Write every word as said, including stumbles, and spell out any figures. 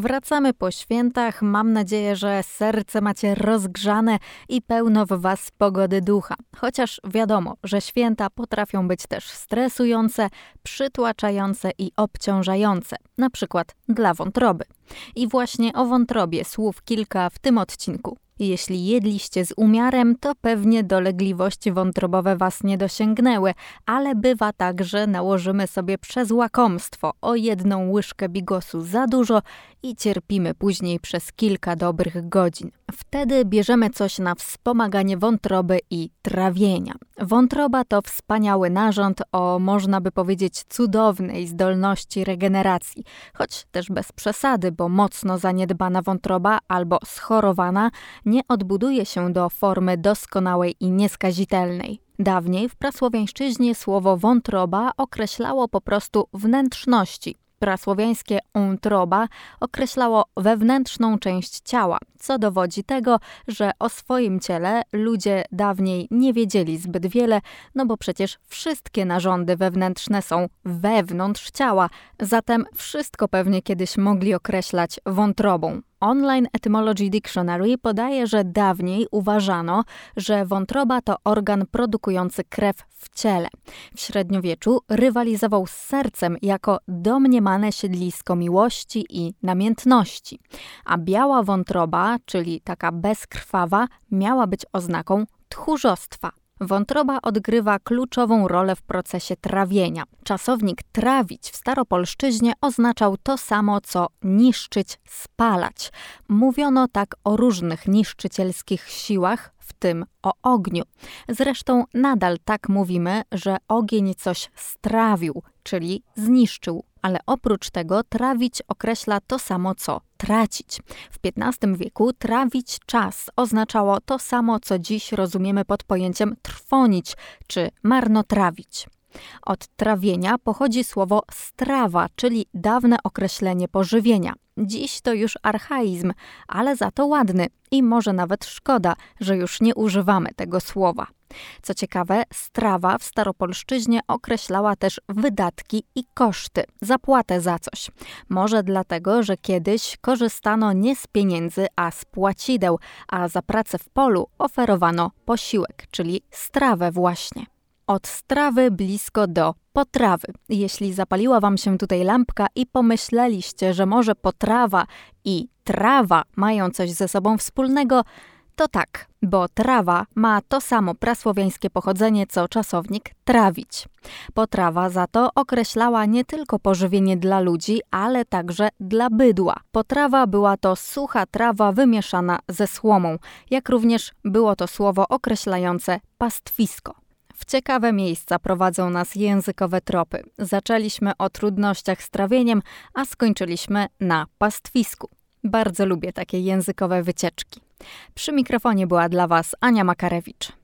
Wracamy po świętach. Mam nadzieję, że serce macie rozgrzane i pełno w was pogody ducha. Chociaż wiadomo, że święta potrafią być też stresujące, przytłaczające i obciążające. Na przykład dla wątroby. I właśnie o wątrobie słów kilka w tym odcinku. Jeśli jedliście z umiarem, to pewnie dolegliwości wątrobowe was nie dosięgnęły, ale bywa tak, że nałożymy sobie przez łakomstwo o jedną łyżkę bigosu za dużo i cierpimy później przez kilka dobrych godzin. Wtedy bierzemy coś na wspomaganie wątroby i trawienia. Wątroba to wspaniały narząd o, można by powiedzieć, cudownej zdolności regeneracji, choć też bez przesady, bo mocno zaniedbana wątroba albo schorowana nie odbuduje się do formy doskonałej i nieskazitelnej. Dawniej w prasłowiańszczyźnie słowo wątroba określało po prostu wnętrzności. Prasłowiańskie untroba określało wewnętrzną część ciała, co dowodzi tego, że o swoim ciele ludzie dawniej nie wiedzieli zbyt wiele, no bo przecież wszystkie narządy wewnętrzne są wewnątrz ciała, zatem wszystko pewnie kiedyś mogli określać wątrobą. Online Etymology Dictionary podaje, że dawniej uważano, że wątroba to organ produkujący krew w ciele. W średniowieczu rywalizował z sercem jako domniemane siedlisko miłości i namiętności, a biała wątroba, czyli taka bezkrwawa, miała być oznaką tchórzostwa. Wątroba odgrywa kluczową rolę w procesie trawienia. Czasownik trawić w staropolszczyźnie oznaczał to samo, co niszczyć, spalać. Mówiono tak o różnych niszczycielskich siłach, w tym o ogniu. Zresztą nadal tak mówimy, że ogień coś strawił, czyli zniszczył. Ale oprócz tego trawić określa to samo, co tracić. W piętnastym wieku trawić czas oznaczało to samo, co dziś rozumiemy pod pojęciem trwonić czy marnotrawić. Od trawienia pochodzi słowo strawa, czyli dawne określenie pożywienia. Dziś to już archaizm, ale za to ładny i może nawet szkoda, że już nie używamy tego słowa. Co ciekawe, strawa w staropolszczyźnie określała też wydatki i koszty, zapłatę za coś. Może dlatego, że kiedyś korzystano nie z pieniędzy, a z płacideł, a za pracę w polu oferowano posiłek, czyli strawę właśnie. Od strawy blisko do potrawy. Jeśli zapaliła wam się tutaj lampka i pomyśleliście, że może potrawa i trawa mają coś ze sobą wspólnego, to tak, bo trawa ma to samo prasłowiańskie pochodzenie, co czasownik trawić. Potrawa za to określała nie tylko pożywienie dla ludzi, ale także dla bydła. Potrawa była to sucha trawa wymieszana ze słomą, jak również było to słowo określające pastwisko. W ciekawe miejsca prowadzą nas językowe tropy. Zaczęliśmy o trudnościach z trawieniem, a skończyliśmy na pastwisku. Bardzo lubię takie językowe wycieczki. Przy mikrofonie była dla was Ania Makarewicz.